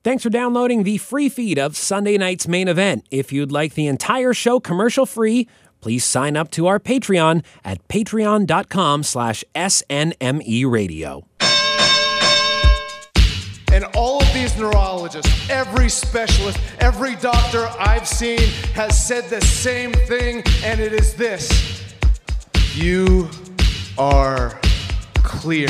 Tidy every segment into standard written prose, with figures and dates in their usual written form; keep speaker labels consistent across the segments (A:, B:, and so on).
A: Thanks for downloading the free feed of Sunday night's main event. If you'd like the entire show commercial-free, please sign up to our Patreon at patreon.com/SNME Radio.
B: And all of these neurologists, every specialist, every doctor I've seen has said the same thing, and it is this: you are cleared.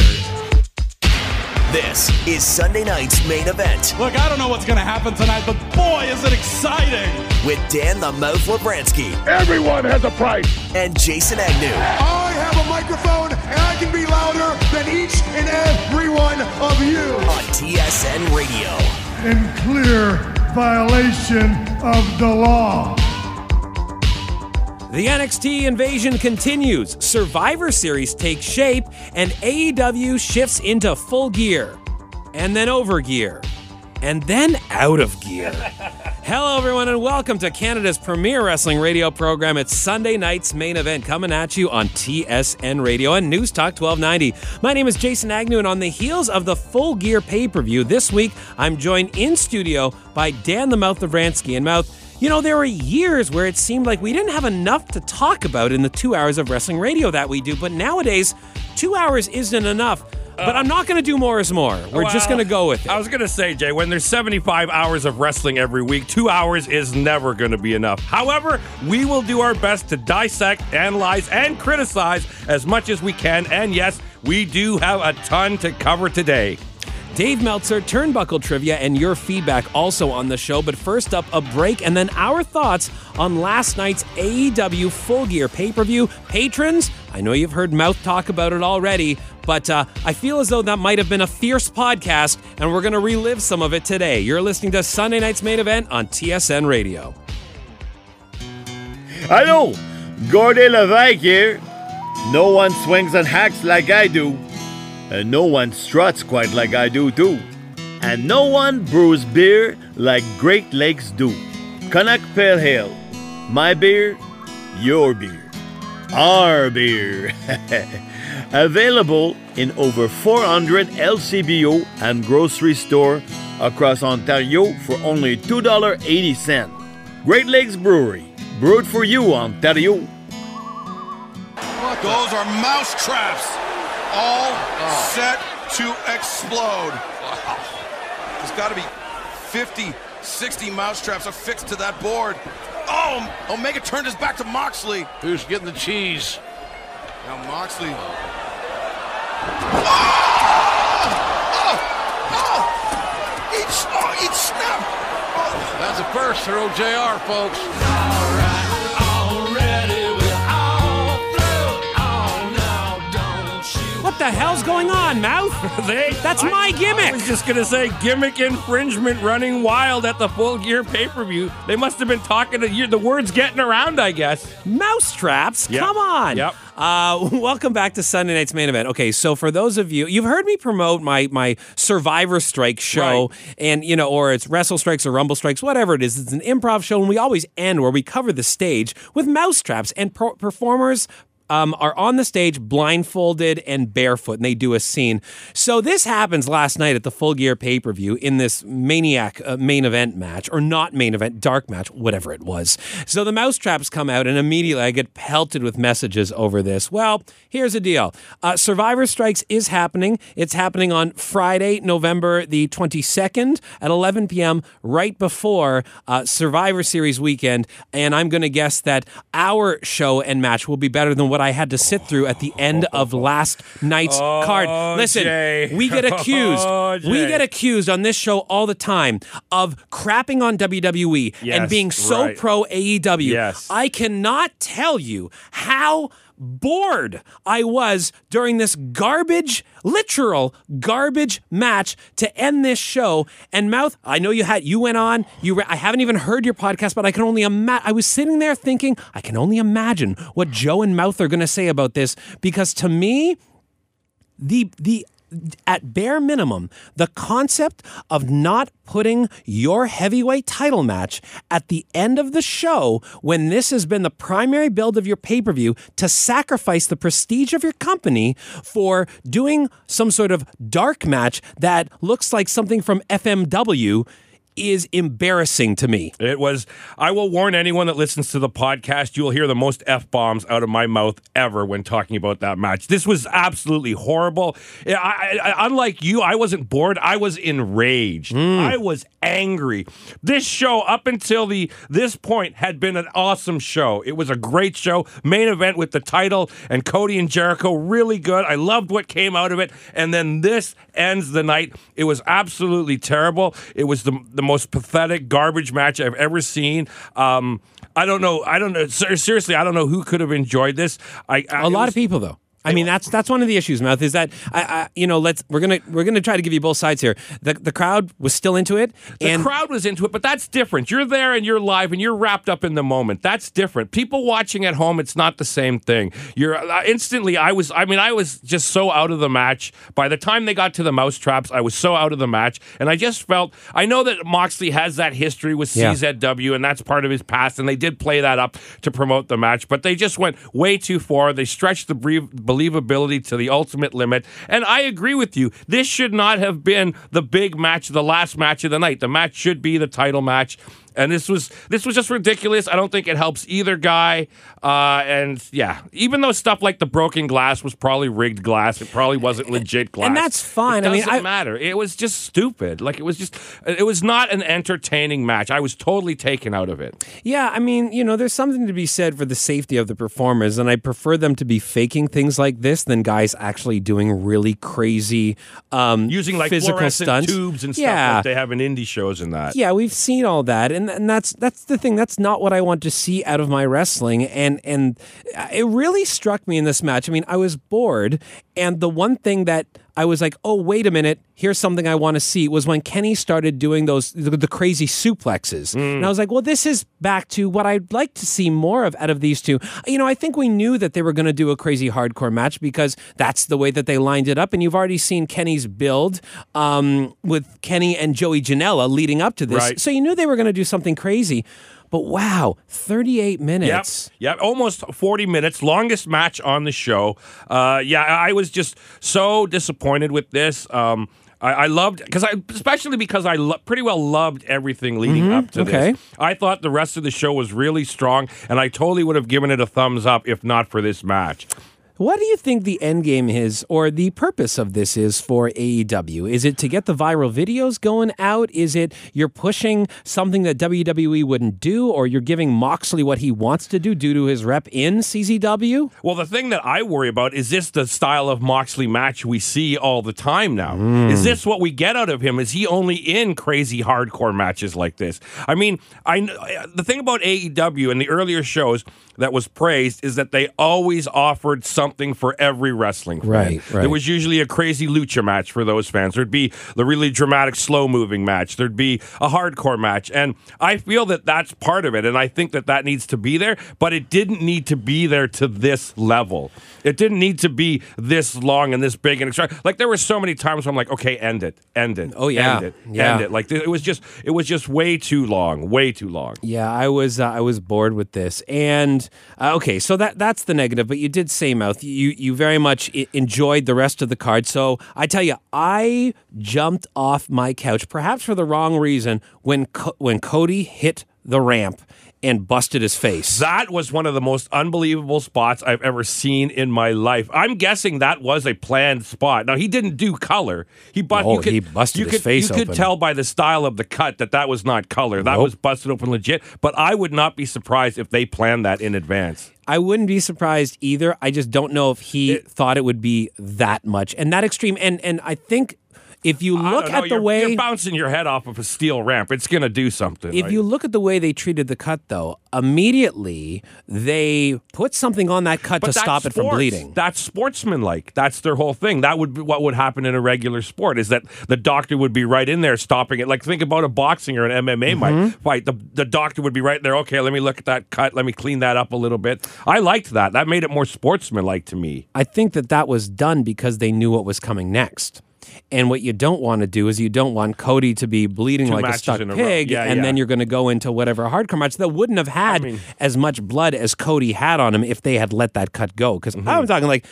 C: This is Sunday night's main event.
D: Look, I don't know what's going to happen tonight, but boy, is it exciting.
C: With Dan the Mouth Labransky.
E: Everyone has a price.
C: And Jason Agnew.
B: I have a microphone, and I can be louder than each and every one of you.
C: On TSN Radio.
E: In clear violation of the law.
A: The NXT invasion continues, Survivor Series takes shape, and AEW shifts into full gear, and then over gear, and then out of gear. Hello, everyone, and welcome to Canada's premier wrestling radio program. It's Sunday night's main event, coming at you on TSN Radio and News Talk 1290. My name is Jason Agnew, and on the heels of the Full Gear pay-per-view this week, I'm joined in studio by Dan the Mouth Labransky. And Mouth, you know, there were years where it seemed like we didn't have enough to talk about in the 2 hours of wrestling radio that we do, but nowadays, 2 hours isn't enough. But I'm not going to do more is more. We're just going to go with it.
F: I was going to say, Jay, when there's 75 hours of wrestling every week, 2 hours is never going to be enough. However, we will do our best to dissect, analyze, and criticize as much as we can. And yes, we do have a ton to cover today.
A: Dave Meltzer, Turnbuckle Trivia, and your feedback also on the show. But first up, a break, and then our thoughts on last night's AEW Full Gear pay-per-view. Patrons, I know you've heard Mouth talk about it already, but I feel as though that might have been a fierce podcast, and we're going to relive some of it today. You're listening to Sunday night's main event on TSN Radio.
G: Hello, Gordy Levesque here. No one swings and hacks like I do. And no one struts quite like I do too. And no one brews beer like Great Lakes do. Canuck Pale Ale. My beer, your beer. Our beer. Available in over 400 LCBO and grocery store across Ontario for only $2.80. Great Lakes Brewery. Brewed for you, Ontario.
H: Those are mouse traps. All set to explode. Wow. There's got to be 50, 60 mousetraps affixed to that board. Oh, Omega turned his back to Moxley.
I: Who's getting the cheese?
H: Now Moxley. Each snap. Oh.
I: That's a first for OJR, folks.
A: What the hell's going on, Mouth? That's my gimmick.
F: I was just going to say, gimmick infringement running wild at the Full Gear pay-per-view. They must have been talking to you. The word's getting around, I guess.
A: Mousetraps?
F: Yep.
A: Come on.
F: Yep.
A: Welcome back to Sunday night's main event. Okay, so for those of you, you've heard me promote my Survivor Strike show, right, and, you know, or it's Wrestle Strikes or Rumble Strikes, whatever it is. It's an improv show, and we always end where we cover the stage with mousetraps, and performers are on the stage blindfolded and barefoot, and they do a scene. So this happens last night at the Full Gear pay-per-view in this Maniac main event match, or not main event, dark match, whatever it was. So the mousetraps come out, and immediately I get pelted with messages over this. Well, here's the deal. Survivor Strikes is happening. It's happening on Friday, November the 22nd at 11 p.m., right before Survivor Series weekend, and I'm going to guess that our show and match will be better than what I had to sit through at the end of last night's card. Listen,
F: Jay.
A: we get accused. We get accused on this show all the time of crapping on WWE and being so pro AEW.
F: Yes.
A: I cannot tell you how bored I was during this literal garbage match to end this show. And Mouth, I know you went on, I haven't even heard your podcast, but I can only imagine. I was sitting there thinking, I can only imagine what Joe and Mouth are going to say about this, because to me, the at bare minimum, the concept of not putting your heavyweight title match at the end of the show when this has been the primary build of your pay-per-view to sacrifice the prestige of your company for doing some sort of dark match that looks like something from FMW is embarrassing to me.
F: It was. I will warn anyone that listens to the podcast, you will hear the most F-bombs out of my mouth ever when talking about that match. This was absolutely horrible. Unlike you, I wasn't bored. I was enraged. I was angry. This show, up until this point, had been an awesome show. It was a great show. Main event with the title and Cody and Jericho, really good. I loved what came out of it. And then this ends the night. It was absolutely terrible. It was the most pathetic garbage match I've ever seen. I don't know. Seriously, I don't know who could have enjoyed this.
A: A lot of people, though. I mean, that's one of the issues, Mouth, is that we're gonna try to give you both sides here. The crowd was still into it.
F: The crowd was into it, but that's different. You're there and you're live and you're wrapped up in the moment. That's different. People watching at home, it's not the same thing. You're instantly. I was just so out of the match. By the time they got to the mousetraps, I was so out of the match, and I just felt. I know that Moxley has that history with CZW, and that's part of his past, and they did play that up to promote the match, but they just went way too far. They stretched the believability to the ultimate limit. And I agree with you. This should not have been the big match, the last match of the night. The match should be the title match. And this was just ridiculous. I don't think it helps either guy. And yeah, even though stuff like the broken glass was probably rigged glass, it probably wasn't legit glass.
A: And that's fine.
F: It doesn't matter. It was just stupid. Like it was not an entertaining match. I was totally taken out of it.
A: Yeah, I mean, there's something to be said for the safety of the performers, and I prefer them to be faking things like this than guys actually doing really crazy
F: using like
A: physical
F: fluorescent
A: stunts.
F: tubes and stuff like they have in indie shows and that.
A: Yeah, we've seen all that, and that's the thing. That's not what I want to see out of my wrestling, and it really struck me in this match. I mean, I was bored, and the one thing that I was like, oh, wait a minute, here's something I want to see, was when Kenny started doing the crazy suplexes. And I was like, well, this is back to what I'd like to see more of out of these two. I think we knew that they were going to do a crazy hardcore match because that's the way that they lined it up. And you've already seen Kenny's build with Kenny and Joey Janela leading up to this.
F: Right.
A: So you knew they were going to do something crazy. But wow, 38 minutes.
F: Yep, almost 40 minutes. Longest match on the show. I was just so disappointed with this. I loved, especially because I pretty well loved everything leading up to this. I thought the rest of the show was really strong, and I totally would have given it a thumbs up if not for this match.
A: What do you think the end game is, or the purpose of this is for AEW? Is it to get the viral videos going out? Is it you're pushing something that WWE wouldn't do, or you're giving Moxley what he wants to do due to his rep in CZW?
F: Well, the thing that I worry about is this the style of Moxley match we see all the time now? Is this what we get out of him? Is he only in crazy hardcore matches like this? I mean, the thing about AEW and the earlier shows that was praised is that they always offered something for every wrestling fan.
A: Right.
F: There was usually a crazy lucha match for those fans. There'd be the really dramatic slow-moving match. There'd be a hardcore match. And I feel that that's part of it, and I think that needs to be there, but it didn't need to be there to this level. It didn't need to be this long and this big and extra. Like, there were so many times where I'm like, okay, end it.
A: Oh, yeah.
F: End it. Like, it was just way too long.
A: Yeah, I was bored with this. And okay, so that's the negative, but you did say, Mouth, you very much enjoyed the rest of the card. So I tell you, I jumped off my couch, perhaps for the wrong reason, when Cody hit the ramp and busted his face.
F: That was one of the most unbelievable spots I've ever seen in my life. I'm guessing that was a planned spot. Now, he didn't do color. He busted his face open. You could tell by the style of the cut that was not color. That was busted open legit. But I would not be surprised if they planned that in advance.
A: I wouldn't be surprised either. I just don't know if he thought it would be that much and that extreme. And I think If you look at the way
F: you're bouncing your head off of a steel ramp, it's going to do something.
A: If
F: right?
A: you look at the way they treated the cut, though, immediately they put something on that cut to stop it from bleeding.
F: That's sportsmanlike. That's their whole thing. That would be what would happen in a regular sport, is that the doctor would be right in there stopping it. Like, think about a boxing or an MMA fight. The doctor would be right there. Okay, let me look at that cut. Let me clean that up a little bit. I liked that. That made it more sportsmanlike to me.
A: I think that was done because they knew what was coming next. And what you don't want to do is you don't want Cody to be bleeding like a stuck pig, and then you're going to go into whatever hardcore match that wouldn't have had as much blood as Cody had on him if they had let that cut go. Because I'm talking like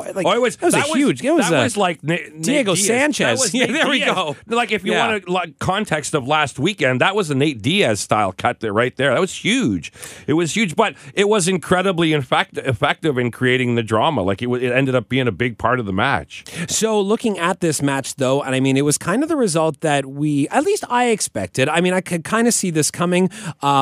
A: huge. It was
F: like
A: Diego Sanchez. There we go.
F: Like, if you want a context of last weekend, that was a Nate Diaz style cut there, right there. That was huge. It was huge, but it was incredibly effective in creating the drama. Like, it ended up being a big part of the match.
A: So looking at this match, though, and I mean, it was kind of the result that at least I expected. I mean, I could kind of see this coming.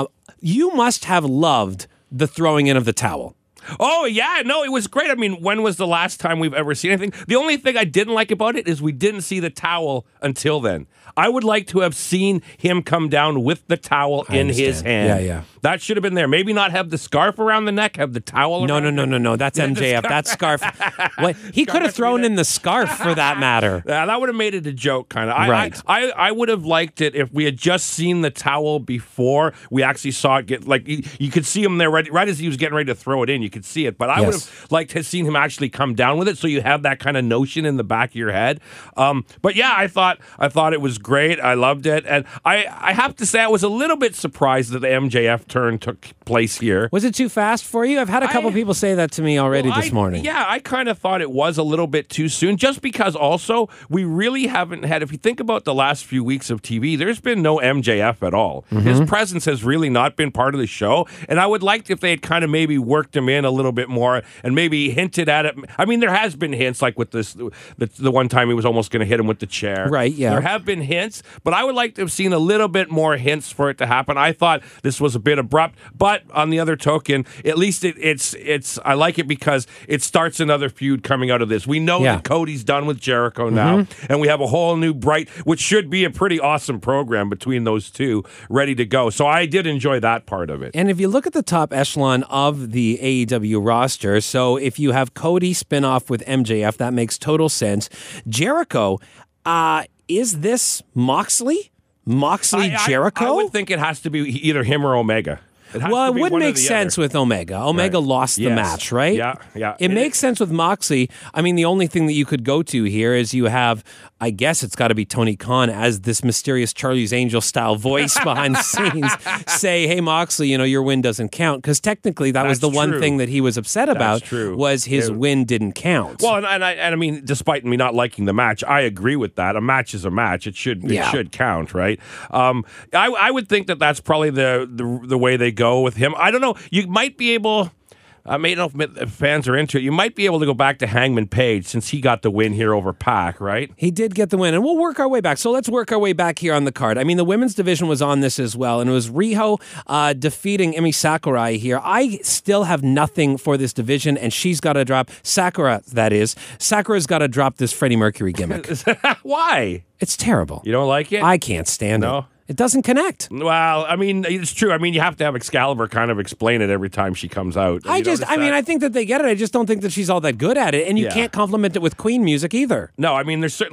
A: You must have loved the throwing in of the towel.
F: Oh, yeah. No, it was great. I mean, when was the last time we've ever seen anything? The only thing I didn't like about it is we didn't see the towel until then. I would like to have seen him come down with the towel in his hand.
A: Yeah.
F: That should have been there. Maybe not have the scarf around the neck, have the towel around.
A: No. That's MJF. That scarf. He could have thrown in the scarf for that matter.
F: Yeah, that would have made it a joke, kind of.
A: Right.
F: I would have liked it if we had just seen the towel before we actually saw it get, like, you could see him there right as he was getting ready to throw it in. You could see it. But I would have liked to have seen him actually come down with it, so you have that kind of notion in the back of your head. But yeah, I thought it was great. I loved it. And I have to say, I was a little bit surprised that the MJF turn took place here.
A: Was it too fast for you? I've had a couple people say that to me already this morning.
F: Yeah, I kind of thought it was a little bit too soon, just because also we really haven't had, if you think about the last few weeks of TV, there's been no MJF at all. His presence has really not been part of the show, and I would like if they had kind of maybe worked him in a little bit more and maybe hinted at it. I mean, there has been hints, like with this, the one time he was almost going to hit him with the chair.
A: Right, yeah.
F: There have been hints, but I would like to have seen a little bit more hints for it to happen. I thought this was a bit abrupt, but on the other token, at least it's I like it because it starts another feud coming out of this. We know that Cody's done with Jericho now, and we have a whole new bright, which should be a pretty awesome program between those two, ready to go. So I did enjoy that part of it.
A: And if you look at the top echelon of the AEW roster, so if you have Cody spin off with MJF, that makes total sense. Jericho, is this Moxley? Jericho?
F: I would think it has to be either him or Omega.
A: Well, it wouldn't make sense with Omega. Omega lost the match, right?
F: Yeah.
A: It makes sense with Moxley. I mean, the only thing that you could go to here is you have, I guess it's got to be Tony Khan as this mysterious Charlie's Angel style voice behind the scenes say, hey, Moxley, your win doesn't count. Because technically that was the one thing that he was upset about was his win didn't count.
F: Well, and I mean, despite me not liking the match, I agree with that. A match is a match. It should count, right? I would think that that's probably the way they go with him. I don't know. You might be able... I don't know if fans are into it. You might be able to go back to Hangman Page since he got the win here over Pac, right?
A: He did get the win, and we'll work our way back. So let's work our way back here on the card. I mean, the women's division was on this as well, and it was Riho defeating Emi Sakurai here. I still have nothing for this division, and she's got to drop Sakura's got to drop this Freddie Mercury gimmick.
F: Why?
A: It's terrible.
F: You don't like it?
A: I can't stand it. It doesn't connect.
F: Well, I mean, it's true. I mean, you have to have Excalibur kind of explain it every time she comes out.
A: I think that they get it. I just don't think that she's all that good at it, and you can't compliment it with Queen music either.
F: No, I mean, there's an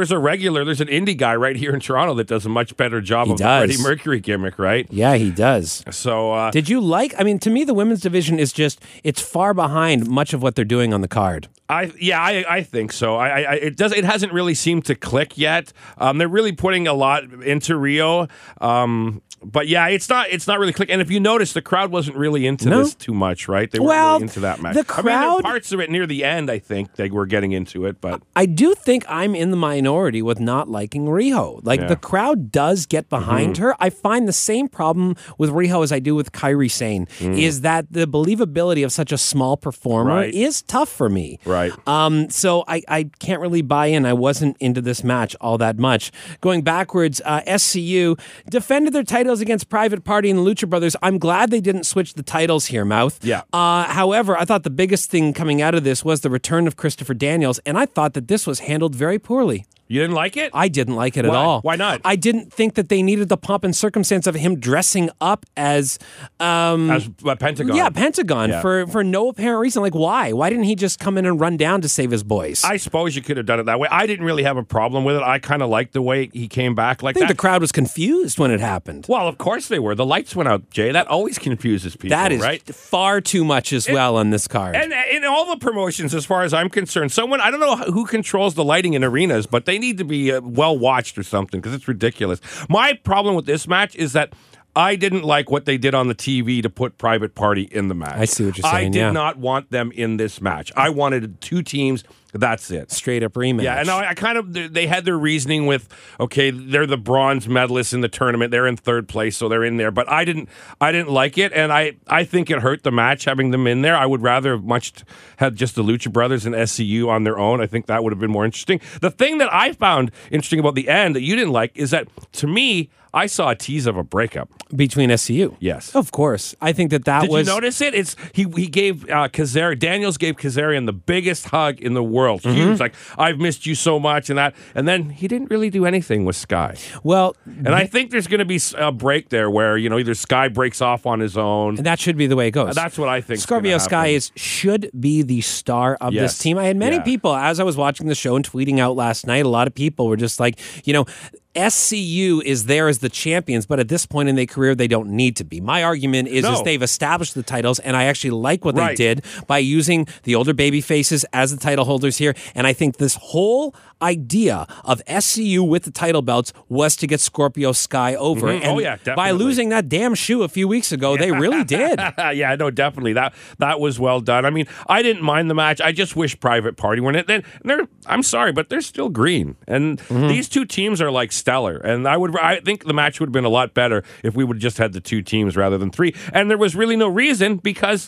F: indie guy right here in Toronto that does a much better job of the Freddie Mercury gimmick, right?
A: Yeah, he does.
F: So,
A: did you like? I mean, to me, the women's division is it's far behind much of what they're doing on the card.
F: I think so. It hasn't really seemed to click yet. They're really putting a lot into Rio. But yeah, it's not really clicking. And if you notice, the crowd wasn't really into this too much, right? They weren't really into that match.
A: The crowd,
F: there were parts of it near the end, I think, they were getting into it. But
A: I do think I'm in the minority with not liking Riho. The crowd does get behind her. I find the same problem with Riho as I do with Kairi Sane, is that the believability of such a small performer is tough for me.
F: Right.
A: So I can't really buy in. I wasn't into this match all that much. Going backwards, SCU defended their titles against Private Party and the Lucha Brothers. I'm glad they didn't switch the titles here, Mouth.
F: Yeah.
A: However, I thought the biggest thing coming out of this was the return of Christopher Daniels, and I thought that this was handled very poorly.
F: You didn't like it?
A: I didn't like it at
F: Why?
A: all.
F: Why not?
A: I didn't think that they needed the pomp and circumstance of him dressing up as
F: Pentagon.
A: Yeah, Pentagon
F: Yeah.
A: for no apparent reason. Like, why? Why didn't he just come in and run down to save his boys?
F: I suppose you could have done it that way. I didn't really have a problem with it. I kind of liked the way he came back like
A: I think
F: that.
A: the crowd was confused when it happened.
F: Well, of course they were. The lights went out, Jay. That always confuses people,
A: That is
F: right?
A: far too much as well on this card.
F: And in all the promotions, as far as I'm concerned, I don't know who controls the lighting in arenas, but they need to be well watched or something because it's ridiculous. My problem with this match is that I didn't like what they did on the TV to put Private Party in the match.
A: I see what you're saying,
F: I did
A: yeah.
F: not want them in this match. I wanted two teams. That's it.
A: Straight up rematch.
F: Yeah, and I kind of, they had their reasoning with, okay, they're the bronze medalists in the tournament. They're in third place, so they're in there. But I didn't like it, and I think it hurt the match having them in there. I would rather have had just the Lucha Brothers and SCU on their own. I think that would have been more interesting. The thing that I found interesting about the end that you didn't like is that, to me, I saw a tease of a breakup
A: between SCU.
F: Yes,
A: of course. I think that
F: Did
A: was.
F: you notice it? It's he gave Kazarian. Daniels gave Kazarian the biggest hug in the world. Huge, like I've missed you so much, and then he didn't really do anything with Sky.
A: Well,
F: and I think there's going to be a break there where either Sky breaks off on his own.
A: And that should be the way it goes.
F: That's what I think.
A: Scorpio Sky should be the star of this team. I had many people as I was watching the show and tweeting out last night. A lot of people were just like, SCU is there as the champions, but at this point in their career, they don't need to be. My argument is they've established the titles, and I actually like what they did by using the older baby faces as the title holders here. And I think this whole idea of SCU with the title belts was to get Scorpio Sky over.
F: Mm-hmm.
A: And
F: definitely.
A: by losing that damn shoe a few weeks ago, they really did.
F: Yeah, no, definitely. That was well done. I mean, I didn't mind the match. I just wish Private Party were in it. I'm sorry, but they're still green. And these two teams are like stellar. And I think the match would have been a lot better if we would have just had the two teams rather than three. And there was really no reason because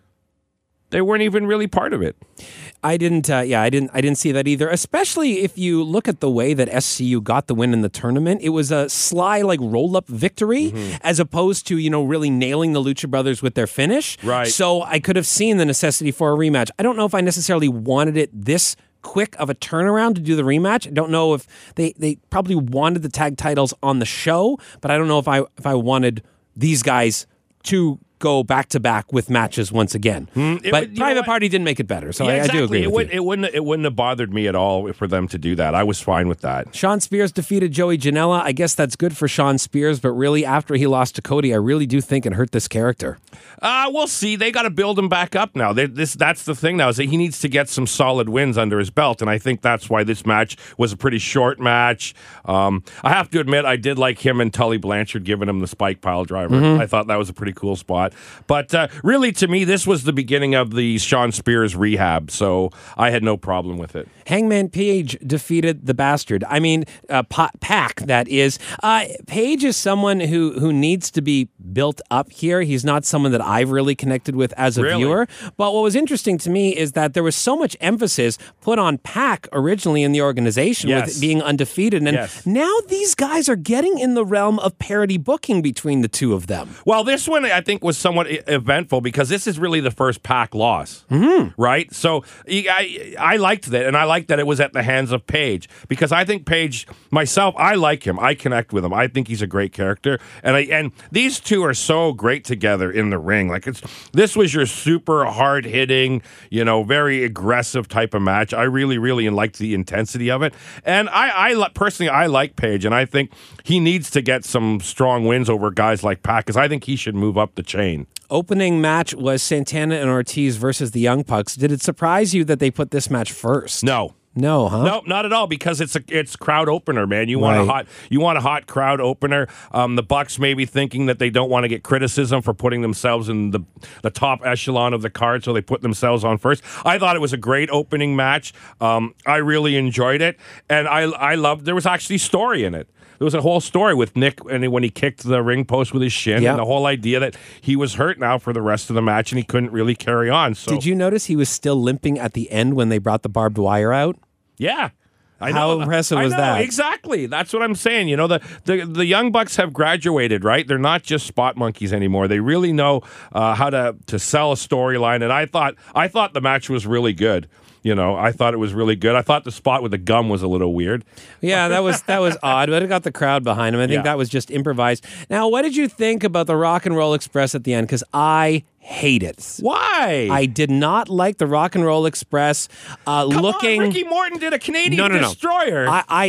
F: they weren't even really part of it.
A: I didn't see that either, especially if you look at the way that SCU got the win in the tournament. It was a sly, roll-up victory as opposed to, really nailing the Lucha Brothers with their finish.
F: Right.
A: So I could have seen the necessity for a rematch. I don't know if I necessarily wanted it this quick of a turnaround to do the rematch. I don't know if they probably wanted the tag titles on the show, but I don't know if I wanted these guys to go back to back with matches once again. But Private Party didn't make it better, so I do agree with you.
F: It wouldn't have bothered me at all for them to do that. I was fine with that.
A: Shawn Spears defeated Joey Janela. I guess that's good for Shawn Spears, but really after he lost to Cody, I really do think it hurt this character.
F: We'll see. They got to build him back up now. That's the thing now, is that he needs to get some solid wins under his belt, and I think that's why this match was a pretty short match. I have to admit, I did like him and Tully Blanchard giving him the spike pile driver. I thought that was a pretty cool spot. But really, to me, this was the beginning of the Shawn Spears rehab, so I had no problem with it.
A: Hangman Page defeated the Bastard. I mean, Pac, that is. Page is someone who needs to be built up here. He's not someone that I've really connected with as a viewer. But what was interesting to me is that there was so much emphasis put on Pac originally in the organization with being undefeated. And now these guys are getting in the realm of parity booking between the two of them.
F: Well, this one I think was somewhat eventful because this is really the first Pac loss, right? So I liked that, and I liked that it was at the hands of Page because I think Page, myself, I like him. I connect with him. I think he's a great character, and these two are so great together in the ring. This was your super hard hitting, very aggressive type of match. I really, really liked the intensity of it, and I personally I like Page, and I think he needs to get some strong wins over guys like Pac because I think he should move up the chain.
A: Opening match was Santana and Ortiz versus the Young Bucks. Did it surprise you that they put this match first?
F: No,
A: huh?
F: No, not at all, because it's crowd opener, man. You want a hot crowd opener. The Bucks may be thinking that they don't want to get criticism for putting themselves in the top echelon of the card, so they put themselves on first. I thought it was a great opening match. I really enjoyed it, and I loved. There was actually story in it. There was a whole story with Nick, and when he kicked the ring post with his shin, and the whole idea that he was hurt now for the rest of the match, and he couldn't really carry on. So,
A: did you notice he was still limping at the end when they brought the barbed wire out?
F: Yeah.
A: How impressive was that?
F: Exactly. That's what I'm saying. The Young Bucks have graduated, right? They're not just spot monkeys anymore. They really know how to sell a storyline, and I thought the match was really good. I thought it was really good. I thought the spot with the gum was a little weird.
A: Yeah, that was odd, but it got the crowd behind him. I think that was just improvised. Now, what did you think about the Rock and Roll Express at the end? Because I hate it.
F: Why?
A: I did not like the Rock and Roll Express looking.
F: On, Ricky Morton did a Canadian Destroyer.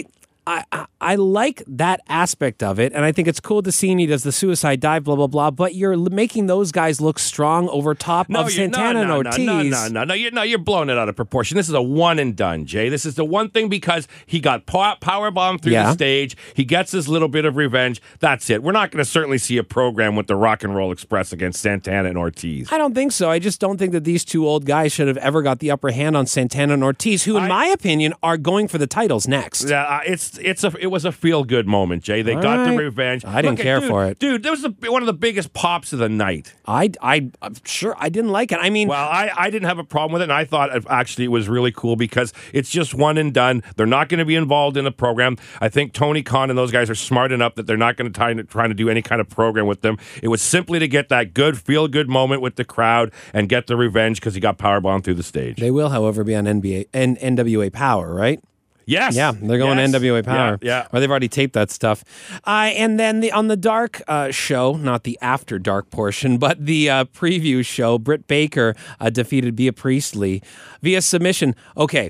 A: I like that aspect of it, and I think it's cool to see he does the suicide dive, blah, blah, blah, but you're making those guys look strong over top of Santana and Ortiz.
F: No, you're blowing it out of proportion. This is a one and done, Jay. This is the one thing because he got powerbombed through the stage. He gets his little bit of revenge. That's it. We're not going to certainly see a program with the Rock and Roll Express against Santana and Ortiz.
A: I don't think so. I just don't think that these two old guys should have ever got the upper hand on Santana and Ortiz, who, in my opinion, are going for the titles next.
F: Yeah, it was a feel-good moment, Jay. They got the revenge.
A: I didn't care for it.
F: Dude, that was one of the biggest pops of the night.
A: I'm sure I didn't like it. I mean...
F: Well, I didn't have a problem with it, and I thought actually it was really cool because it's just one and done. They're not going to be involved in the program. I think Tony Khan and those guys are smart enough that they're not going to try to do any kind of program with them. It was simply to get that good, feel-good moment with the crowd and get the revenge because he got powerbombed through the stage.
A: They will, however, be on NWA Power, right?
F: Yes.
A: Yeah, they're going to NWA Power.
F: Yeah.
A: Or they've already taped that stuff. And then on the Dark show, not the After Dark portion, but the preview show, Britt Baker defeated Bea Priestley via submission. Okay,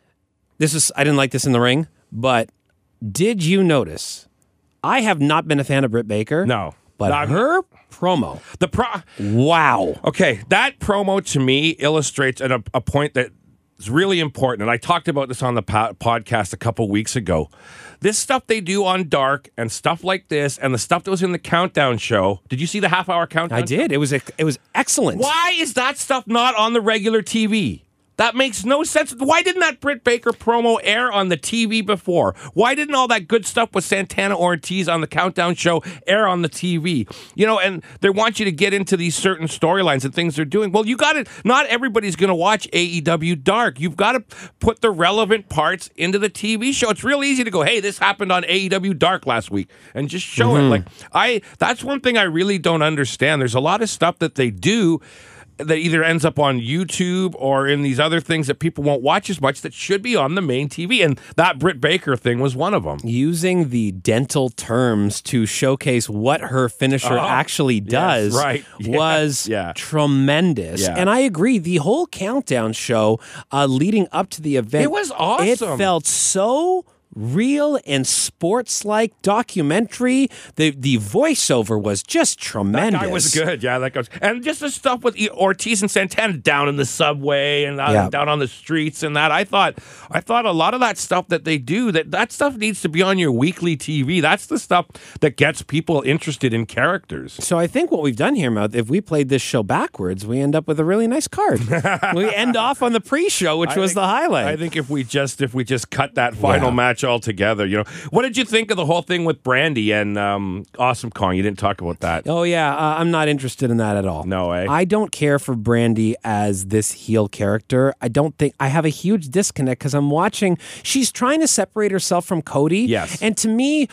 A: I didn't like this in the ring, but did you notice? I have not been a fan of Britt Baker.
F: No.
A: But her promo. Wow.
F: Okay, that promo to me illustrates a point that it's really important, and I talked about this on the podcast a couple weeks ago. This stuff they do on Dark and stuff like this and the stuff that was in the Countdown show. Did you see the half-hour Countdown?
A: I did. It was excellent.
F: Why is that stuff not on the regular TV? That makes no sense. Why didn't that Britt Baker promo air on the TV before? Why didn't all that good stuff with Santana Ortiz on the Countdown show air on the TV? And they want you to get into these certain storylines and things they're doing. Well, you got to, not everybody's going to watch AEW Dark. You've got to put the relevant parts into the TV show. It's real easy to go, hey, this happened on AEW Dark last week, and just show it. That's one thing I really don't understand. There's a lot of stuff that they do that either ends up on YouTube or in these other things that people won't watch as much that should be on the main TV. And that Britt Baker thing was one of them.
A: Using the dental terms to showcase what her finisher actually does was tremendous. Yeah. And I agree. The whole Countdown show leading up to the event.
F: It was awesome.
A: It felt so real and sports-like documentary. The voiceover was just tremendous.
F: That guy was good. Yeah, that guy was. And just the stuff with Ortiz and Santana down in the subway and down on the streets and that. I thought a lot of that stuff that they do, that stuff needs to be on your weekly TV. That's the stuff that gets people interested in characters.
A: So I think what we've done here, Mouth, if we played this show backwards, we end up with a really nice card. We end off on the pre-show, which was the highlight.
F: I think if we just cut that final match altogether, what did you think of the whole thing with Brandy and Awesome Kong? You didn't talk about that.
A: Oh yeah, I'm not interested in that at all.
F: No way.
A: I don't care for Brandy as this heel character. I have a huge disconnect because I'm watching. She's trying to separate herself from Cody.
F: Yes.
A: And to me,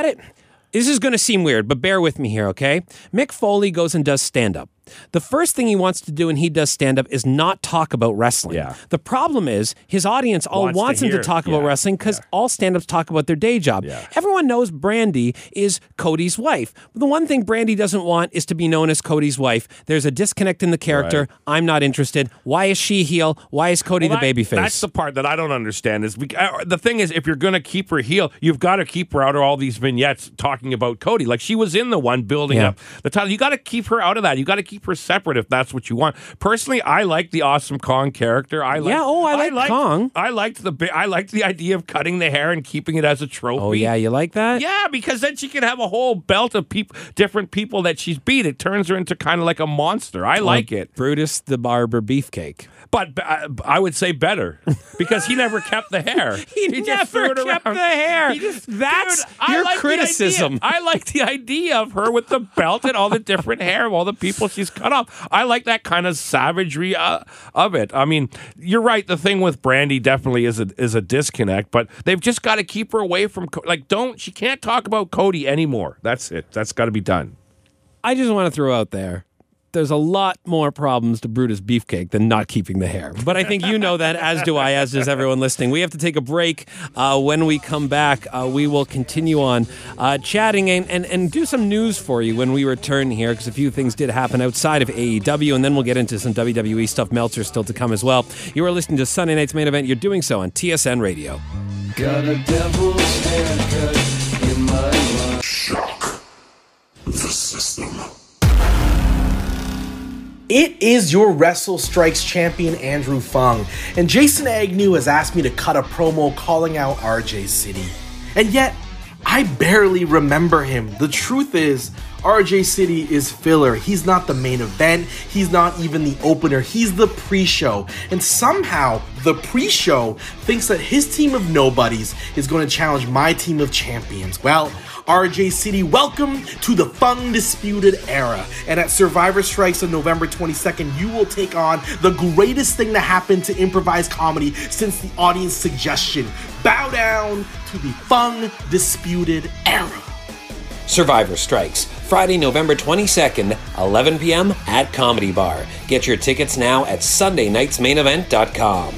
A: this is going to seem weird, but bear with me here, okay? Mick Foley goes and does stand-up. The first thing he wants to do when he does stand-up is not talk about wrestling.
F: Yeah.
A: The problem is his audience all wants him to talk about wrestling because all stand-ups talk about their day job.
F: Yeah.
A: Everyone knows Brandy is Cody's wife. The one thing Brandy doesn't want is to be known as Cody's wife. There's a disconnect in the character.
F: Right.
A: I'm not interested. Why is she heel? Why is Cody the babyface?
F: That's the part that I don't understand. The thing is, if you're going to keep her heel, you've got to keep her out of all these vignettes talking about Cody. Like she was in the one building up the title. You got to keep her out of that. You got to keep her separate if that's what you want. Personally, I like the Awesome Kong character. I like
A: Kong.
F: I liked the idea of cutting the hair and keeping it as a trophy.
A: Oh yeah, you like that?
F: Yeah, because then she can have a whole belt of different people that she's beat. It turns her into kind of like a monster. I like it.
A: Brutus the Barber Beefcake.
F: But I would say better because he never kept the hair.
A: he never kept the hair. That's your criticism.
F: I like the idea of her with the belt and all the different hair of all the people she's cut off. I like that kind of savagery of it. I mean, you're right. The thing with Brandy definitely is a disconnect, but they've just got to keep her away from she can't talk about Cody anymore. That's it. That's got to be done.
A: I just want to throw out there, there's a lot more problems to Brutus Beefcake than not keeping the hair. But I think you know that, as do I, as does everyone listening. We have to take a break. When we come back, we will continue on chatting and do some news for you when we return here, because a few things did happen outside of AEW, and then we'll get into some WWE stuff. Meltzer still to come as well. You are listening to Sunday Night's Main Event. You're doing so on TSN Radio.
J: Got a devil's haircut in my mind.
K: Shock the system.
L: It is your Wrestle Strikes champion, Andrew Fung, and Jason Agnew has asked me to cut a promo calling out RJ City. And yet, I barely remember him. The truth is, RJ City is filler. He's not the main event. He's not even the opener. He's the pre-show. And somehow, the pre-show thinks that his team of nobodies is going to challenge my team of champions. Well, RJ City, welcome to the Fun Disputed Era. And at Survivor Strikes on November 22nd, you will take on the greatest thing to happen to improvised comedy since the audience suggestion. Bow down to the Fun Disputed Era.
M: Survivor Strikes, Friday, November 22nd, 11 p.m. at Comedy Bar. Get your tickets now at SundayNightsMainEvent.com.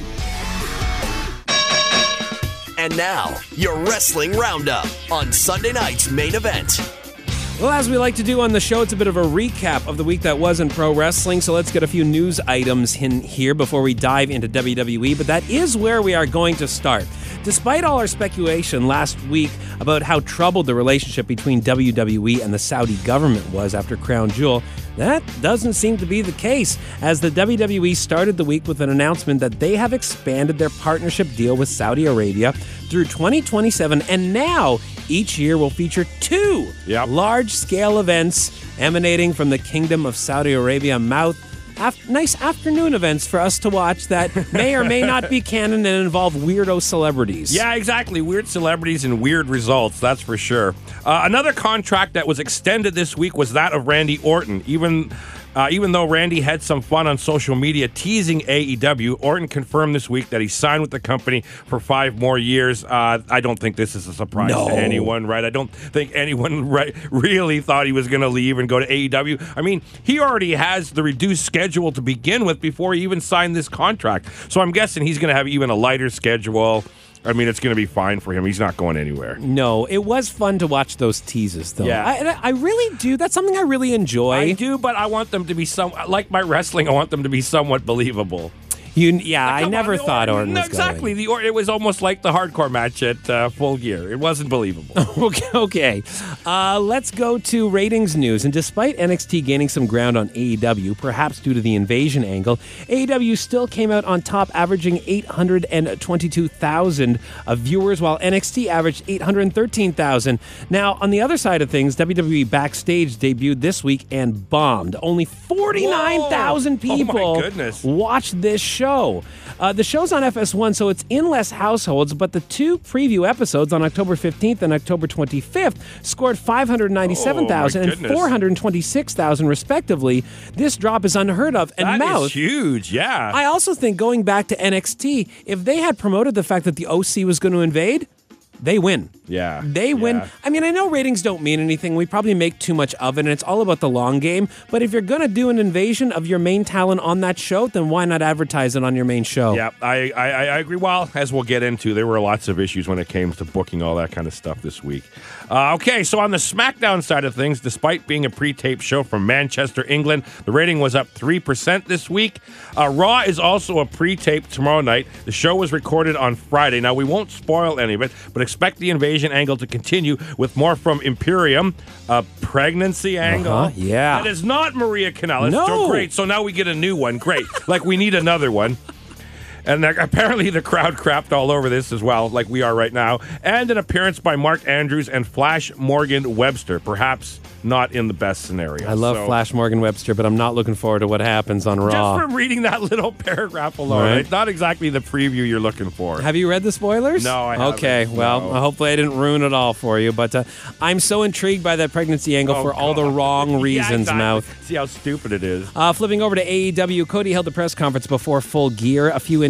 C: And now, your Wrestling Roundup on Sunday Night's Main Event.
A: Well, as we like to do on the show, it's a bit of a recap of the week that was in pro wrestling, so let's get a few news items in here before we dive into WWE, but that is where we are going to start. Despite all our speculation last week about how troubled the relationship between WWE and the Saudi government was after Crown Jewel, that doesn't seem to be the case, as the WWE started the week with an announcement that they have expanded their partnership deal with Saudi Arabia through 2027, and now each year will feature two large-scale events emanating from the Kingdom of Saudi Arabia. Nice afternoon events for us to watch that may or may not be canon and involve weirdo celebrities.
F: Yeah, exactly. Weird celebrities and weird results, that's for sure. Another contract that was extended this week was that of Randy Orton. Even though Randy had some fun on social media teasing AEW, Orton confirmed this week that he signed with the company for 5 more years. I don't think this is a surprise to anyone, right? I don't think anyone really thought he was going to leave and go to AEW. I mean, he already has the reduced schedule to begin with before he even signed this contract. So I'm guessing he's going to have even a lighter schedule. I mean, it's going to be fine for him. He's not going anywhere.
A: No, it was fun to watch those teases, though.
F: Yeah.
A: I really do. That's something I really enjoy.
F: I do, but I want them to be like my wrestling, I want them to be somewhat believable.
A: I never thought Orton was
F: exactly.
A: going.
F: It was almost like the hardcore match at Full Gear. It wasn't believable.
A: Okay. Let's go to ratings news. And despite NXT gaining some ground on AEW, perhaps due to the invasion angle, AEW still came out on top, averaging 822,000 viewers, while NXT averaged 813,000. Now, on the other side of things, WWE Backstage debuted this week and bombed. Only 49,000 people watched this show. The show's on FS1, so it's in less households, but the 2 preview episodes on October 15th and October 25th scored 597,000 and 426,000 respectively. This drop is unheard of. And
F: that is huge, yeah.
A: I also think, going back to NXT, if they had promoted the fact that the OC was going to invade, they win.
F: Yeah.
A: They win. I mean, I know ratings don't mean anything. We probably make too much of it, and it's all about the long game. But if you're going to do an invasion of your main talent on that show, then why not advertise it on your main show?
F: Yeah, I agree. Well, as we'll get into, there were lots of issues when it came to booking all that kind of stuff this week. Okay, so on the SmackDown side of things, despite being a pre-taped show from Manchester, England, the rating was up 3% this week. Raw is also a pre-tape tomorrow night. The show was recorded on Friday. Now, we won't spoil any of it, but expect the invasion angle to continue with more from Imperium, a pregnancy angle.
A: Yeah.
F: That is not Maria Kanellis.
A: No.
F: So great. So now we get a new one. Great. Like, we need another one. And apparently the crowd crapped all over this as well, like we are right now. And an appearance by Mark Andrews and Flash Morgan Webster, perhaps not in the best scenario.
A: I love Flash Morgan Webster, but I'm not looking forward to what happens on Raw.
F: Just from reading that little paragraph alone,
A: Right.
F: It's not exactly the preview you're looking for.
A: Have you read the spoilers?
F: No, I haven't.
A: Okay, well,
F: No.
A: hopefully I didn't ruin it all for you, but I'm so intrigued by that pregnancy angle for all the wrong reasons,
F: exactly.
A: Mouth.
F: See how stupid it is.
A: Flipping over to AEW, Cody held a press conference before Full Gear. A few interesting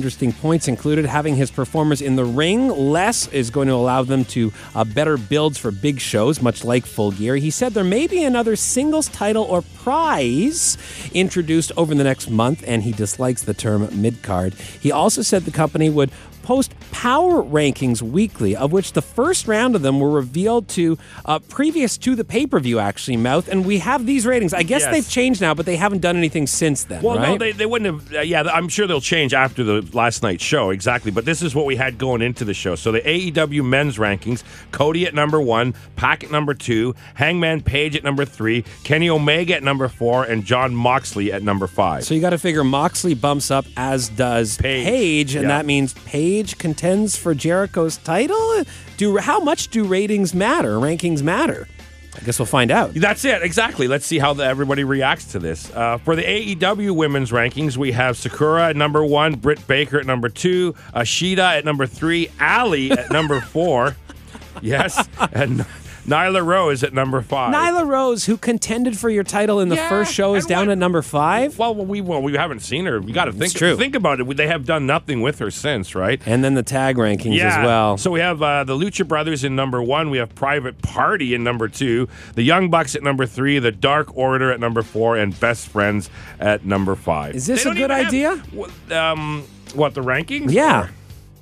A: interesting points included having his performers in the ring less is going to allow them to better builds for big shows, much like Full Gear. He said there may be another singles title or prize introduced over the next month, and he dislikes the term mid-card. He also said the company would post power rankings weekly, of which the first round of them were revealed to previous to the pay-per-view, actually, Mouth, and we have these ratings. I guess they've changed now, but they haven't done anything since then,
F: Well,
A: right?
F: no, they wouldn't have. I'm sure they'll change after the last night's show, exactly. But this is what we had going into the show. So the AEW men's rankings, Cody at number 1, Pac at number 2, Hangman Page at number 3, Kenny Omega at number 4, and John Moxley at number 5.
A: So you got to figure Moxley bumps up, as does Page, and that means Page contends for Jericho's title. How much do rankings matter? I guess we'll find out.
F: That's it, exactly. Let's see how everybody reacts to this. For the AEW women's rankings, we have Sakura at number 1, Britt Baker at number 2, Ashida at number 3, Ali at number 4. Yes, and Nyla Rose at number 5.
A: Nyla Rose, who contended for your title in the first show, is down at number 5?
F: Well, we haven't seen her. You got to think about it. They have done nothing with her since, right?
A: And then the tag rankings as well.
F: So we have the Lucha Brothers in number 1. We have Private Party in number 2. The Young Bucks at number 3. The Dark Order at number 4. And Best Friends at number 5.
A: Is this a good idea?
F: What, the rankings?
A: Yeah.
F: Or?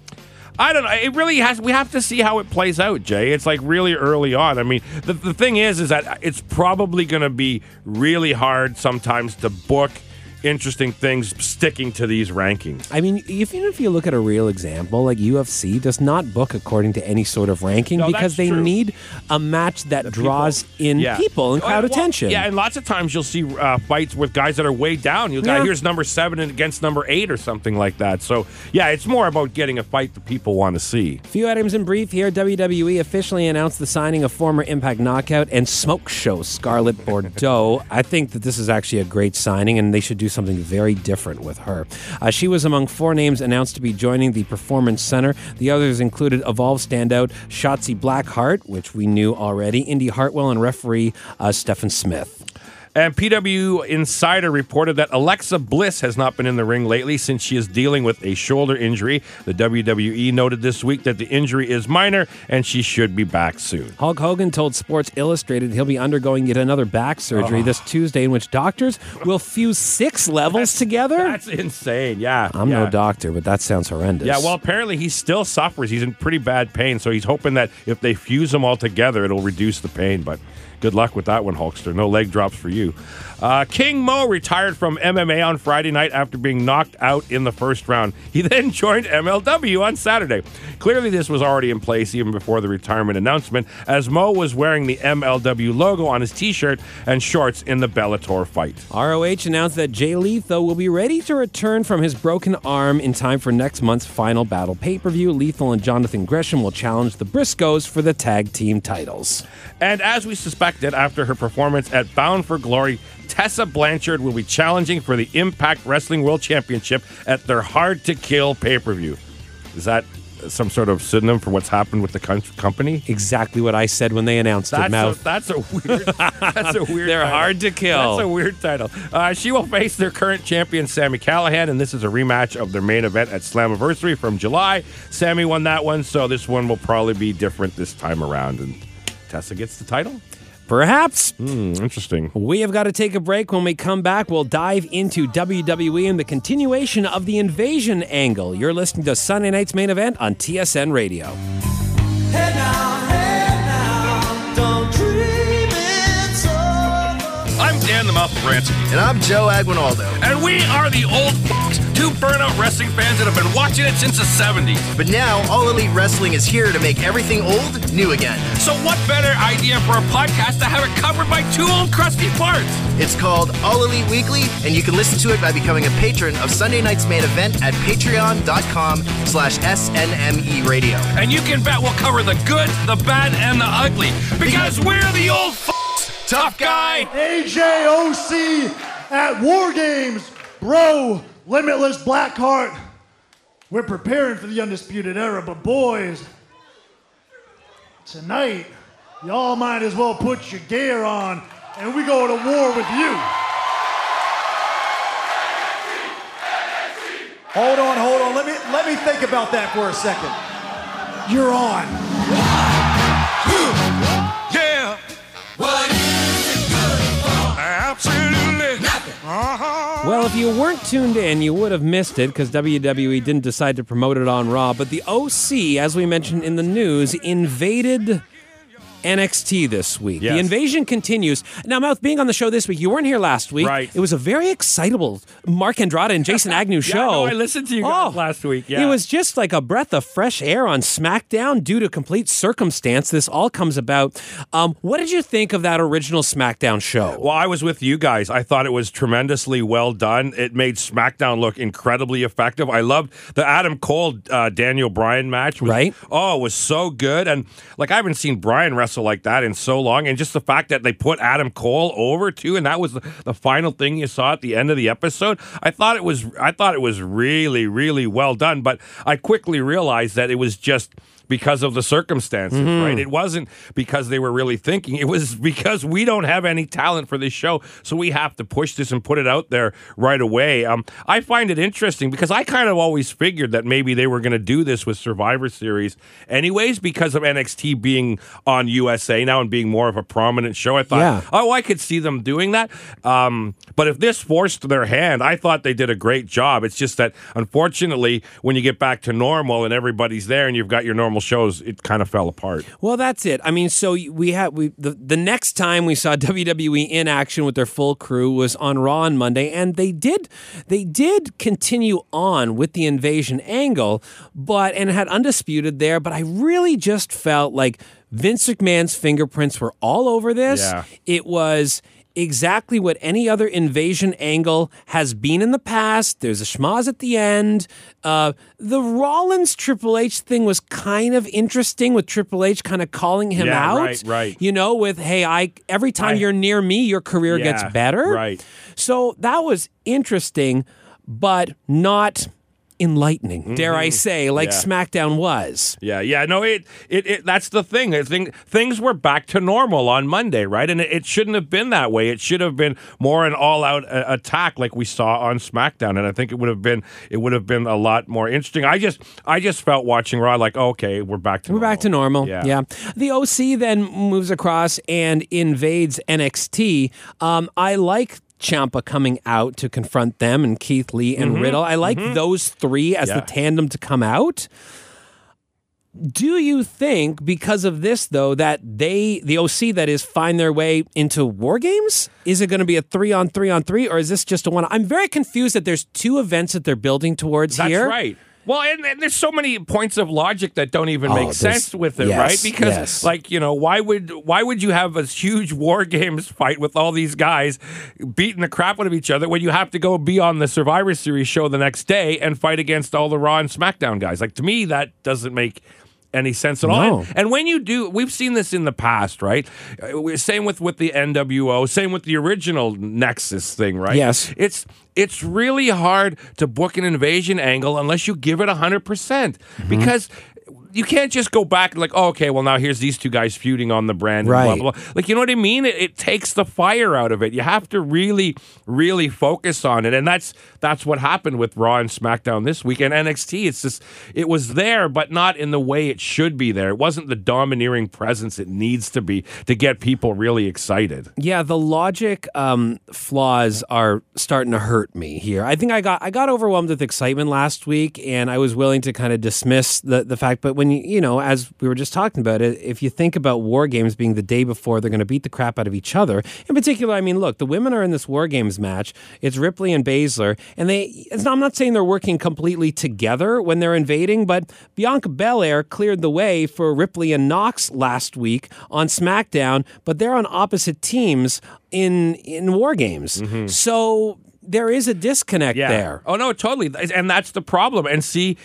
F: I don't know. It really has. We have to see how it plays out, Jay. It's like really early on. I mean, the thing is that it's probably going to be really hard sometimes to book interesting things sticking to these rankings.
A: I mean, even if you look at a real example, like UFC does not book according to any sort of ranking because they need a match that draws in people and crowd attention.
F: Yeah, and lots of times you'll see fights with guys that are way down. You'll go, here's number 7 against number 8 or something like that. So, yeah, it's more about getting a fight that people want to see.
A: A few items in brief here. WWE officially announced the signing of former Impact Knockout and Smoke Show Scarlett Bordeaux. I think that this is actually a great signing, and they should do something very different with her. She was among 4 names announced to be joining the Performance Center. The others included Evolve standout Shotzi Blackheart, which we knew already, Indy Hartwell, and referee Stephen Smith.
F: And PW Insider reported that Alexa Bliss has not been in the ring lately since she is dealing with a shoulder injury. The WWE noted this week that the injury is minor and she should be back soon.
A: Hulk Hogan told Sports Illustrated he'll be undergoing yet another back surgery this Tuesday in which doctors will fuse 6 levels together.
F: That's insane, yeah.
A: I'm no doctor, but that sounds horrendous.
F: Yeah, well, apparently he still suffers. He's in pretty bad pain, so he's hoping that if they fuse them all together, it'll reduce the pain, but good luck with that one, Hulkster. No leg drops for you. King Mo retired from MMA on Friday night after being knocked out in the first round. He then joined MLW on Saturday. Clearly, this was already in place even before the retirement announcement, as Mo was wearing the MLW logo on his T-shirt and shorts in the Bellator fight.
A: ROH announced that Jay Lethal will be ready to return from his broken arm in time for next month's Final Battle pay-per-view. Lethal and Jonathan Gresham will challenge the Briscoes for the tag team titles.
F: And as we suspected, after her performance at Bound for Glory, Tessa Blanchard will be challenging for the Impact Wrestling World Championship at their Hard to Kill pay-per-view. Is that some sort of synonym for what's happened with the company?
A: Exactly what I said when they announced it, Mouth.
F: That's a weird
A: They're
F: title.
A: hard to kill.
F: That's a weird title. She will face their current champion, Sami Callihan, and this is a rematch of their main event at Slammiversary from July. Sami won that one, so this one will probably be different this time around, and Tessa gets the title?
A: Perhaps.
F: Interesting.
A: We have got to take a break. When we come back, we'll dive into WWE and the continuation of the Invasion angle. You're listening to Sunday Night's Main Event on TSN Radio.
J: Hey now, don't dream it's over.
H: I'm Dan the Mouth Branson.
N: And I'm Joe Aguinaldo.
H: And we are the old f***s, 2 burnout wrestling fans that have been watching it since the 70s.
N: But now, All Elite Wrestling is here to make everything old new again.
H: So what better idea for a podcast to have it covered by 2 old crusty farts?
N: It's called All Elite Weekly, and you can listen to it by becoming a patron of Sunday Night's Main Event at patreon.com/SNME Radio.
H: And you can bet we'll cover the good, the bad, and the ugly. Because we're the old f***s. Tough guy.
E: AJOC at War Games. Bro, Limitless Blackheart. We're preparing for the Undisputed Era, but boys, tonight, y'all might as well put your gear on and we go to war with you. Hold on. Let me think about that for a second. You're on.
H: Yeah. What is it good for? Absolutely nothing.
A: Well, if you weren't tuned in, you would have missed it because WWE didn't decide to promote it on Raw. But the OC, as we mentioned in the news, invaded NXT this week.
F: Yes.
A: The invasion continues. Now, Mouth, being on the show this week, you weren't here last week.
F: Right.
A: It was a very excitable Mark Andrade and Jason Agnew show.
F: I listened to you guys last week. Yeah.
A: It was just like a breath of fresh air on SmackDown due to complete circumstance. This all comes about. What did you think of that original SmackDown show?
F: Well, I was with you guys. I thought it was tremendously well done. It made SmackDown look incredibly effective. I loved the Adam Cole Daniel Bryan match. It was so good. And like I haven't seen Bryan wrestle like that in so long. And just the fact that they put Adam Cole over too, and that was the final thing you saw at the end of the episode. I thought it was really, really well done. But I quickly realized that it was just because of the circumstances, right? It wasn't because they were really thinking. It was because we don't have any talent for this show, so we have to push this and put it out there right away. I find it interesting because I kind of always figured that maybe they were going to do this with Survivor Series anyways because of NXT being on USA now and being more of a prominent show. I thought, I could see them doing that. But if this forced their hand, I thought they did a great job. It's just that, unfortunately, when you get back to normal and everybody's there and you've got your normal shows, it kind of fell apart.
A: Well, that's it. I mean, so the next time we saw WWE in action with their full crew was on Raw on Monday, and they did continue on with the invasion angle, and had Undisputed there, but I really just felt like Vince McMahon's fingerprints were all over this.
F: Yeah.
A: It was exactly what any other invasion angle has been in the past. There's a schmoz at the end. The Rollins Triple H thing was kind of interesting with Triple H kind of calling him out.
F: Right.
A: You know, with, hey, every time you're near me, your career gets better.
F: Right.
A: So that was interesting, but not enlightening, dare I say, like SmackDown was.
F: No, it that's the thing. Things were back to normal on Monday, right? And it shouldn't have been that way. It should have been more an all-out attack like we saw on SmackDown, and I think it would have been a lot more interesting. I just felt watching Raw like, okay, we're back to
A: normal. Yeah. The OC then moves across and invades NXT. I like Ciampa coming out to confront them and Keith Lee and Riddle. I like those three as the tandem to come out. Do you think, because of this, though, that the OC, that is, find their way into War Games? Is it going to be a 3-on-3-on-3, or is this just a one? I'm very confused that there's two events that they're building towards here.
F: That's right. Well, and there's so many points of logic that don't even make sense with it, right? Because, why would you have a huge War Games fight with all these guys beating the crap out of each other when you have to go be on the Survivor Series show the next day and fight against all the Raw and SmackDown guys? Like, to me, that doesn't make any sense at all. And when you do, we've seen this in the past, right? Same with the NWO, same with the original Nexus thing, right?
A: Yes.
F: It's really hard to book an invasion angle unless you give it 100%, because you can't just go back and okay, well, now here's these two guys feuding on the brand.
A: Right.
F: And blah, blah, blah. You know what I mean? It takes the fire out of it. You have to really, really focus on it. And that's what happened with Raw and SmackDown this week. And NXT, it's just, it was there, but not in the way it should be there. It wasn't the domineering presence it needs to be to get people really excited.
A: Yeah, the logic flaws are starting to hurt me here. I think I got overwhelmed with excitement last week, and I was willing to kind of dismiss the fact, but when as we were just talking about it, if you think about War Games being the day before they're going to beat the crap out of each other, in particular, I mean, look, the women are in this War Games match. It's Ripley and Baszler, and I'm not saying they're working completely together when they're invading, but Bianca Belair cleared the way for Ripley and Knox last week on SmackDown, but they're on opposite teams in War Games. So there is a disconnect there.
F: Oh, no, totally. And that's the problem. And see,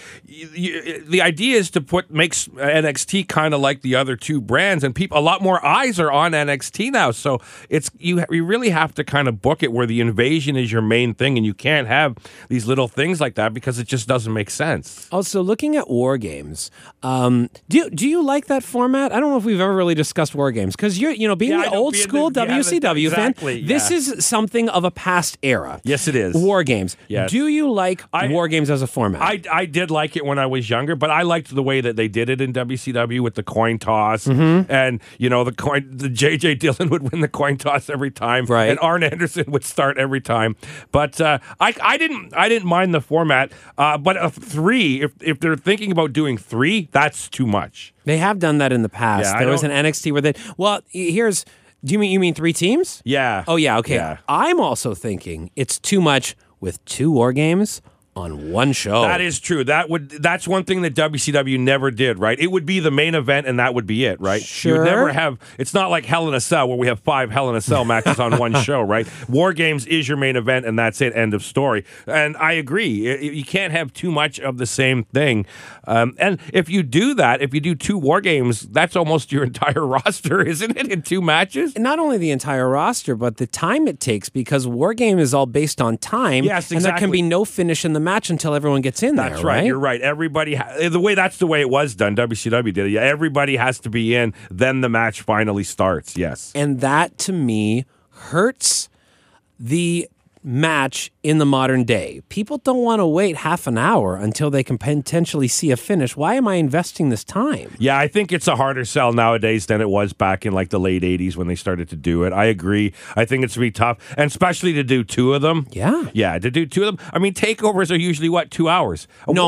F: the idea is to make NXT kind of like the other two brands, and a lot more eyes are on NXT now. So you really have to kind of book it where the invasion is your main thing, and you can't have these little things like that because it just doesn't make sense.
A: Also, looking at War Games, do you like that format? I don't know if we've ever really discussed War Games, because being an old school WCW fan, this is something of a past era.
F: Yes, it is.
A: War Games.
F: Yes.
A: Do you like War Games as a format?
F: I did like it when I was younger, but I liked the way that they did it in WCW with the coin toss, and the J.J. Dillon would win the coin toss every time,
A: Right.
F: and Arn Anderson would start every time. But I didn't mind the format. But a 3, if they're thinking about doing 3, that's too much.
A: They have done that in the past.
F: Yeah,
A: There was an NXT where they. Well, here's. Do you mean 3 teams?
F: Yeah.
A: Oh yeah. Okay.
F: Yeah.
A: I'm also thinking it's too much with 2 War Games on one show.
F: That is true. That's one thing that WCW never did, right? It would be the main event and that would be it, right?
A: Sure.
F: You would never have, it's not like Hell in a Cell where we have 5 Hell in a Cell matches on one show, right? War Games is your main event and that's it, end of story. And I agree. You can't have too much of the same thing. And if you do that, if you do 2 War Games, that's almost your entire roster, isn't it, in 2 matches?
A: Not only the entire roster, but the time it takes, because War Game is all based on time.
F: Yes,
A: And there can
F: exactly.
A: be no finish in the match until everyone gets in there,
F: That's right. You're right. Everybody, that's the way it was done. WCW did it. Yeah, everybody has to be in. Then the match finally starts. Yes.
A: And that, to me, hurts the match in the modern day. People don't want to wait half an hour until they can potentially see a finish. Why am I investing this time?
F: Yeah, I think it's a harder sell nowadays than it was back in like the late 80s when they started to do it. I agree. I think it's going to be tough, and especially to do 2 of them.
A: Yeah.
F: Yeah, to do 2 of them. I mean, takeovers are usually, 2 hours?
A: No.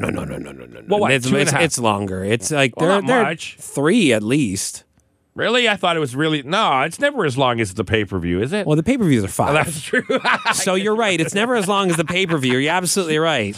F: Well, what,
A: It's,
F: 2.5?
A: it's longer. It's like
F: Well,
A: they're
F: not much.
A: 3 at least.
F: Really? I thought it was really... No, it's never as long as the pay-per-view, is it?
A: Well, the pay-per-views are 5.
F: Oh, that's true.
A: So you're right. It's never as long as the pay-per-view. You're absolutely right.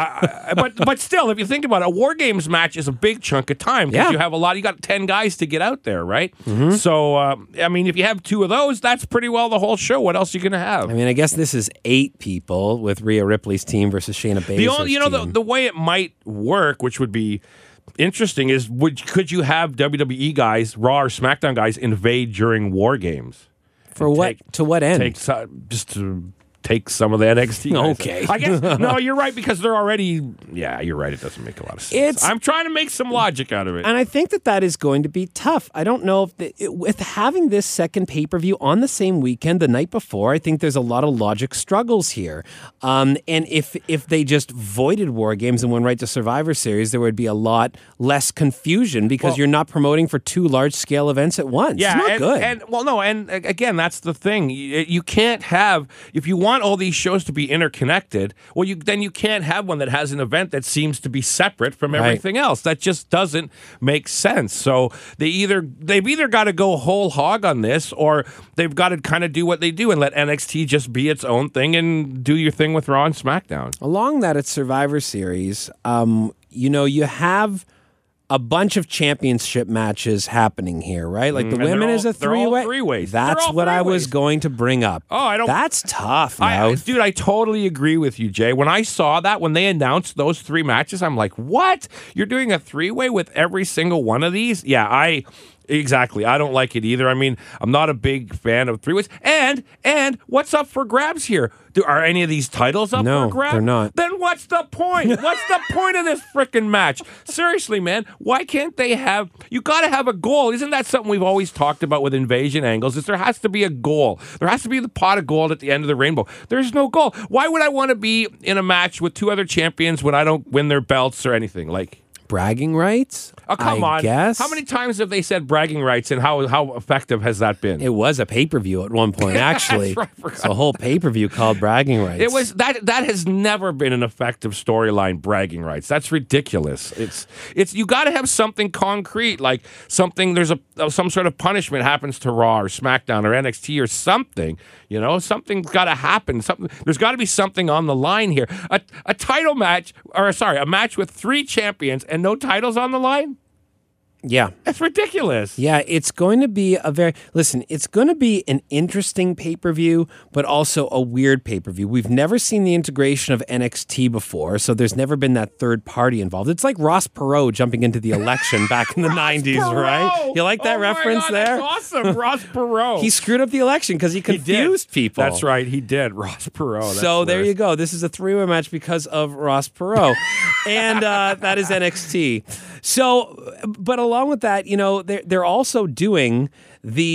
F: But still, if you think about it, a War Games match is a big chunk of time because
A: Yeah.
F: you have you got 10 guys to get out there, right? So, I mean, if you have 2 of those, that's pretty well the whole show. What else are you going to have?
A: I mean, I guess this is 8 people with Rhea Ripley's team versus Shayna Baszler's
F: The only,
A: team.
F: the way it might work, which would be interesting, is could you have WWE guys, Raw or SmackDown guys, invade during War Games?
A: For what? To what end?
F: Just to take some of the NXT guys.
A: Okay.
F: I guess, no, you're right, because they're already, yeah, you're right, it doesn't make a lot of sense. I'm trying to make some logic out of it.
A: And I think that is going to be tough. I don't know if with having this second pay-per-view on the same weekend, the night before, I think there's a lot of logic struggles here. And if they just voided War Games and went right to Survivor Series, there would be a lot less confusion because you're not promoting for 2 large-scale events at once.
F: Yeah,
A: it's not good.
F: And again, that's the thing. You can't have, if you want all these shows to be interconnected, well, then you can't have one that has an event that seems to be separate from everything else. That just doesn't make sense. So they've either got to go whole hog on this, or they've got to kind of do what they do and let NXT just be its own thing and do your thing with Raw and SmackDown.
A: Along that, at Survivor Series, you have a bunch of championship matches happening here, right? Like the women is a 3-way.
F: They're all 3-ways.
A: That's what I was
F: 3-ways.
A: going to bring up.
F: Oh,
A: That's tough, now.
F: Dude, I totally agree with you, Jay. When I saw that, when they announced those 3 matches, I'm like, what? You're doing a 3-way with every single one of these? Yeah, exactly. I don't like it either. I mean, I'm not a big fan of 3-ways. And what's up for grabs here? Are any of these titles up
A: No,
F: for grabs?
A: they're not.
F: Then what's the point? What's the point of this freaking match? Seriously, man, why can't they have... You got to have a goal. Isn't that something we've always talked about with Invasion Angles? Is there has to be a goal. There has to be the pot of gold at the end of the rainbow. There's no goal. Why would I want to be in a match with 2 other champions when I don't win their belts or anything? Like...
A: Bragging rights?
F: Oh, come on.
A: Guess.
F: How many times have they said bragging rights, and how effective has that been?
A: It was a pay-per-view at one point, actually.
F: That's right,
A: It's a whole pay-per-view called Bragging Rights.
F: It was that has never been an effective storyline, bragging rights. That's ridiculous. It's you got to have something concrete, like something some sort of punishment happens to Raw or SmackDown or NXT or something. Something's got to happen. There's got to be something on the line here. A title match, a match with 3 champions and no titles on the line?
A: Yeah.
F: That's ridiculous.
A: Yeah, it's going to be it's going to be an interesting pay-per-view, but also a weird pay-per-view. We've never seen the integration of NXT before, so there's never been that third party involved. It's like Ross Perot jumping into the election back in the 90s,
F: Perot!
A: Right? You like that reference there?
F: That's awesome. Ross Perot.
A: He screwed up the election because he confused people.
F: That's right, he did. Ross Perot.
A: So there you go. This is a 3-way match because of Ross Perot. And that is NXT. So, but along with that, they're also doing the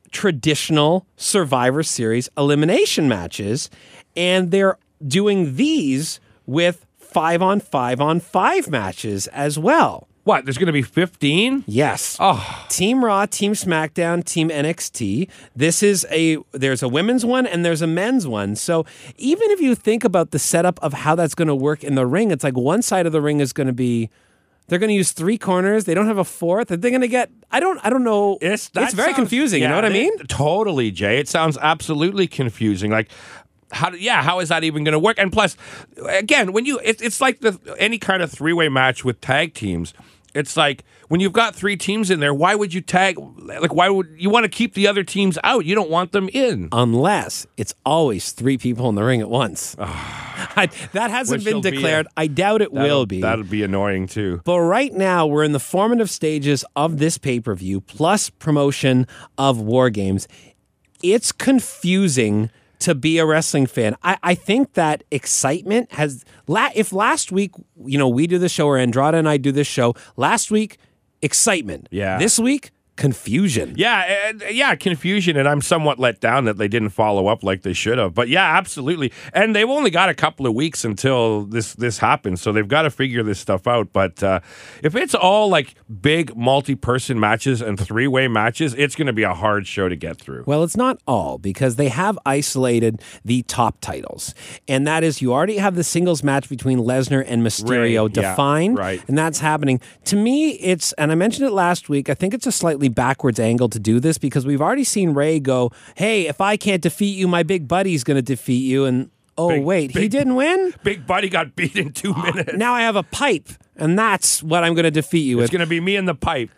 A: traditional Survivor Series elimination matches, and they're doing these with 5-on-5-on-5 matches as well.
F: What? There's going to be 15?
A: Yes.
F: Oh.
A: Team Raw, Team SmackDown, Team NXT. There's a women's one and there's a men's one. So even if you think about the setup of how that's going to work in the ring, it's like one side of the ring is going to be, they're going to use 3 corners. They don't have a fourth. Are they going to get, I don't know. It's very confusing. You know what I mean?
F: Totally, Jay. It sounds absolutely confusing. Like, how is that even going to work? And plus, again, when it's like any kind of 3-way match with tag teams. It's like when you've got 3 teams in there, why would you tag? Like, why would you want to keep the other teams out? You don't want them in.
A: Unless it's always 3 people in the ring at once. That hasn't been declared. I doubt it will be.
F: That'll be annoying too.
A: But right now, we're in the formative stages of this pay-per-view, plus promotion of War Games. It's confusing to be a wrestling fan. I think that excitement has... If last week, we do the show, or Andrade and I do this show, last week, excitement.
F: Yeah.
A: This week, confusion.
F: Yeah, confusion, and I'm somewhat let down that they didn't follow up like they should have. But yeah, absolutely. And they've only got a couple of weeks until this happens, so they've got to figure this stuff out. But if it's all like big multi-person matches and 3-way matches, it's going to be a hard show to get through.
A: Well, it's not all, because they have isolated the top titles. And that is, you already have the singles match between Lesnar and Mysterio defined.
F: Yeah, right.
A: And that's happening. To me, and I mentioned it last week, I think it's a slightly backwards angle to do this, because we've already seen Ray go, hey, if I can't defeat you, my big buddy's going to defeat you. And he didn't win?
F: Big buddy got beat in 2 minutes.
A: Now I have a pipe, and that's what I'm going to defeat you with.
F: It's going to be me and the pipe.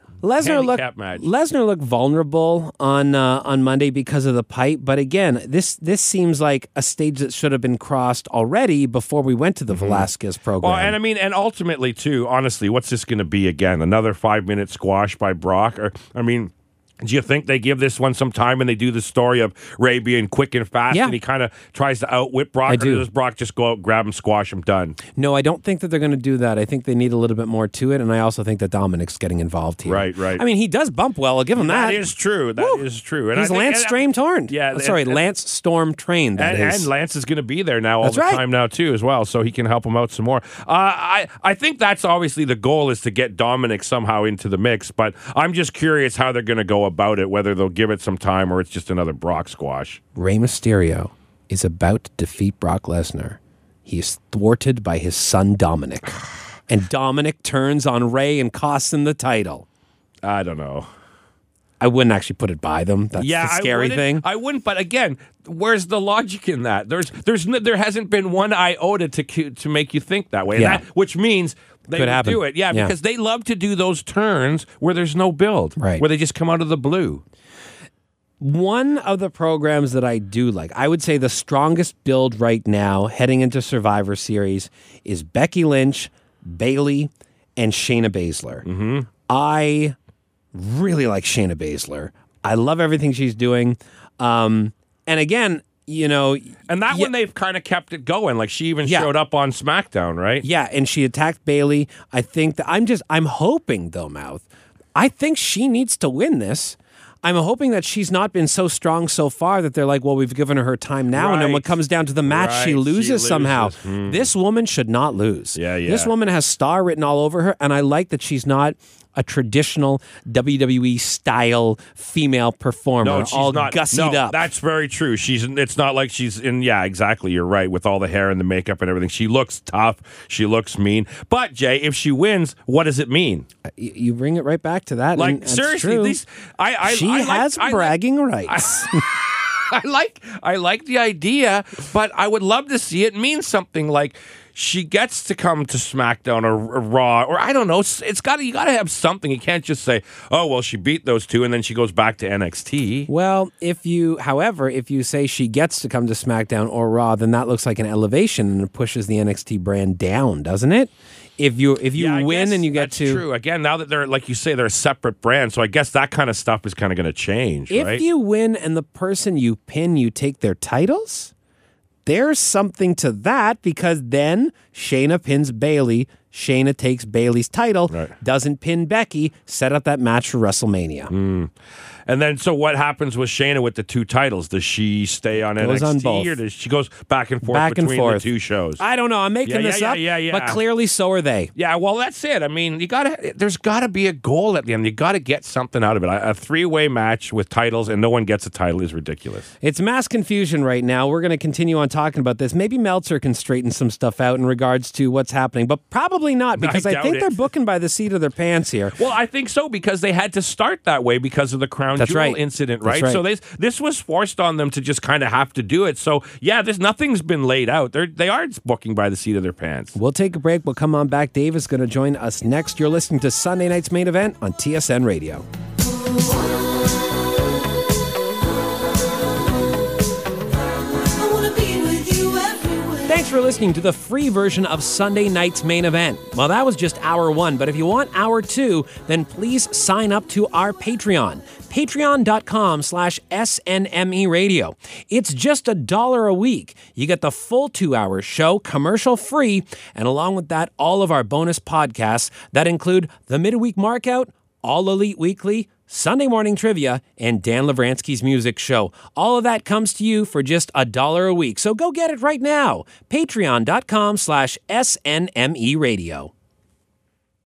A: Lesnar looked vulnerable on Monday because of the pipe, but again, this seems like a stage that should have been crossed already before we went to the Velasquez program.
F: Well, and ultimately too, honestly, what's this going to be again? Another 5-minute squash by Brock? Do you think they give this one some time and they do the story of Ray being quick and fast and he kind of tries to outwit Brock? Or does Brock just go out, grab him, squash him, done?
A: No, I don't think that they're going to do that. I think they need a little bit more to it, and I also think that Dominic's getting involved here.
F: Right.
A: I mean, he does bump well. I'll give him that.
F: That is true. That is true. And
A: he's Lance Storm-trained.
F: Yeah.
A: Lance Storm-trained.
F: And Lance is going to be there now all the time now too as well, so he can help him out some more. I think that's obviously the goal, is to get Dominic somehow into the mix, but I'm just curious how they're going to go about it, whether they'll give it some time or it's just another Brock squash.
A: Rey Mysterio is about to defeat Brock Lesnar. He is thwarted by his son Dominic. And Dominic turns on Rey and costs him the title.
F: I don't know.
A: I wouldn't actually put it by them. That's the scary thing.
F: I wouldn't, but again, where's the logic in that? There hasn't been one iota to make you think that way.
A: Yeah.
F: Which means they would do it. Yeah, because they love to do those turns where there's no build,
A: right?
F: Where they just come out of the blue.
A: One of the programs that I do like, I would say the strongest build right now heading into Survivor Series, is Becky Lynch, Bayley, and Shayna Baszler.
F: Mm-hmm.
A: I really like Shayna Baszler. I love everything she's doing. And again,
F: and that one they've kind of kept it going. Like, she even showed up on SmackDown, right?
A: Yeah, and she attacked Bayley. I think that I'm hoping though, Mouth. I think she needs to win this. I'm hoping that she's not been so strong so far that they're like, well, we've given her time now, and then when it comes down to the match, she loses somehow. This woman should not lose.
F: Yeah.
A: This woman has star written all over her, and I like that she's not a traditional WWE style female performer,
F: no, she's
A: all
F: not,
A: gussied up.
F: That's very true. It's not like she's in. Yeah, exactly. You're right. With all the hair and the makeup and everything, she looks tough. She looks mean. But Jay, if she wins, what does it mean?
A: You bring it right back to that.
F: Like, seriously,
A: she has bragging rights.
F: I like the idea, but I would love to see it mean something like she gets to come to SmackDown or Raw, or I don't know. You got to have something. You can't just say, "Oh, well, she beat those two," and then she goes back to NXT.
A: Well, if you say she gets to come to SmackDown or Raw, then that looks like an elevation and it pushes the NXT brand down, doesn't it? If you win and you get to,
F: true. Again, now that they're, like you say, they're a separate brand, so I guess that kind of stuff is kind of going to change.
A: If
F: right?
A: you win and the person you pin, you take their titles, there's something to that, because then Shayna pins Bayley, Shayna takes Bayley's title, doesn't pin Becky, set up that match for WrestleMania.
F: And then, so what happens with Shayna with the 2 titles? Does she stay on
A: Goes
F: NXT
A: on both.
F: or does she goes back and forth between the 2 shows?
A: I don't know. I'm making this up, but clearly so are they.
F: Yeah, well, that's it. I mean, there's got to be a goal at the end. You got to get something out of it. A 3-way match with titles and no one gets a title is ridiculous.
A: It's mass confusion right now. We're going to continue on talking about this. Maybe Meltzer can straighten some stuff out in regards to what's happening, but probably not, because I think they're booking by the seat of their pants here.
F: Well, I think so, because they had to start that way because of the Crown Jewel incident, right? So this was forced on them to just kind of have to do it. So, yeah, nothing's been laid out. They are booking by the seat of their pants.
A: We'll take a break. We'll come on back. Dave is going to join us next. You're listening to Sunday Night's Main Event on TSN Radio. Thanks for listening to the free version of Sunday Night's Main Event. Well, that was just hour 1, but if you want hour 2, then please sign up to our Patreon. Patreon.com/SNME Radio. It's just $1 a week. You get the full 2-hour show, commercial free, and along with that, all of our bonus podcasts that include the Midweek Markout, All Elite Weekly, Sunday Morning Trivia, and Dan Lavransky's Music Show. All of that comes to you for just $1 a week. So go get it right now. Patreon.com/SNME Radio.